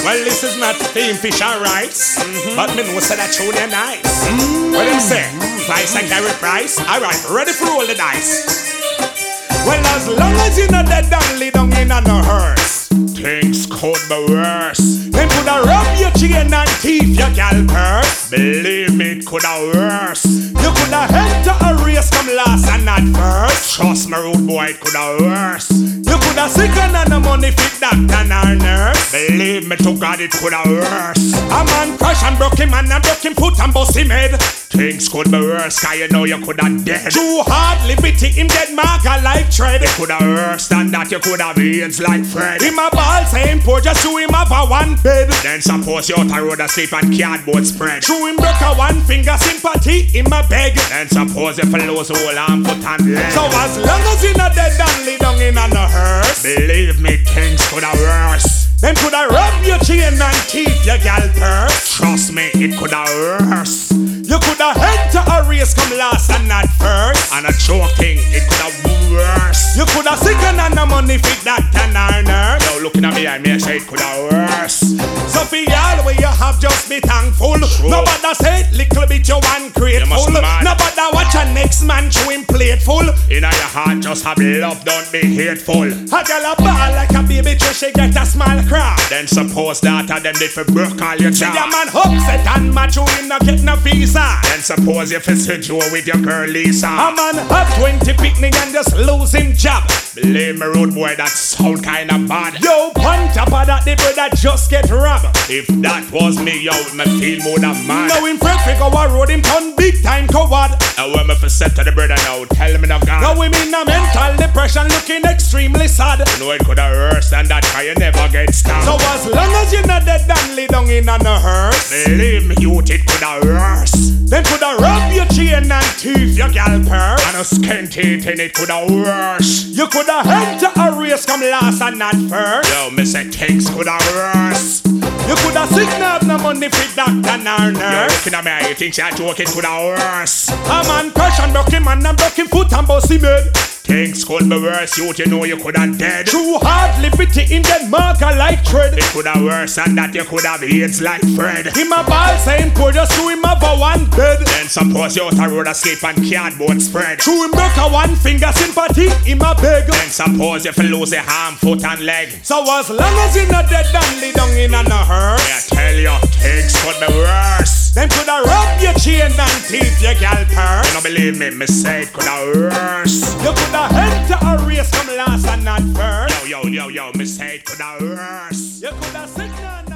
Well, this is not Team Fish and Rice, but me know say that tune is nice. What them say? Price and carry price. Alright, ready for roll the dice. Well, as long as you not dead and lay down in no hearse, things could be worse. Them coulda rob your chain and thief your gal purse. Believe me, it coulda worse. You coulda enter a race come last and not first. Trust me, rude boy, it coulda worse. You coulda sick and no money fit doctor nor nurse. Believe me, to God, it coulda worse. A man crash and broke him and broke him foot and bust him head. Things could be worse, cause you know you coulda dead. Too hard, liberty, him dead marker like tread. It coulda worse than that, you coulda veins like Fred. Him a ball, same poor, just to him have a one bed. Then suppose you out a road asleep and cardboard spread. True him broke a one finger, sympathy, him a beg. Then suppose you fell lose whole arm, foot and leg. So as long as you not dead and lay down in no hearse, believe me, things coulda worse. Them coulda rob your chain and thief your gal purse. Trust me, it coulda worse. You coulda enter a race come last and not first. And a choke thing, it coulda worse. You coulda sick and no money fit doctor nor nurse. Now looking at me, I may say it coulda worse. So for y'all where you have, just be thankful. Nobody say it, little bit you ungrateful. Nobody watch a next man chew him plateful. In your heart just have love, don't be hateful. A girl a ball like a baby till she get a small cry. Then suppose that a them did for broke all your job. See a man upset and mad you him not get no visa. Then suppose you fit you with your girl Lisa. A man have 20 picnic and just lose him job. Believe me, rude boy, that sound kinda bad. Yo, on top of that, the brother just get robbed. If that was me, yo, me feel more than mad. Now him fret fi go a road, him turn big time coward. Now when me fi set to the brother now, tell me no God. Now we mean a mental depression, looking extremely sad. You know it coulda worse than that, cause you never get stabbed. So as long as you not dead and lay down in no hearse, believe me, youth, it coulda worse. Them coulda rob your chain and thief your gal purse. And a skint it in it coulda worse. You coulda enter a race come last and not first. Yo, me say things coulda worse. You coulda sick have no money fit doctor nor nurse. Yo, looking at me, you think you're joking, coulda worse. A man crash and broke him and broke him foot and bust him head. Things could be worse, you know you coulda dead. Too hard, liberty in dead marker like tread. It coulda worse than that, you coulda have AIDS like Fred. Him a ball saying poor, just to him have a one bed. Then suppose you out a road asleep and cardboard spread. True him broke a one finger, sympathy, him a beg. Then suppose you fell lose a arm, foot and leg. So as long as you not dead and lay down in no hearse, I tell you, things could be worse. Them coulda rob your chain and thief your gal purse. You don't believe me say it coulda worse. You coulda enter a race come last and not first. Yo, me say it coulda worse. You coulda sick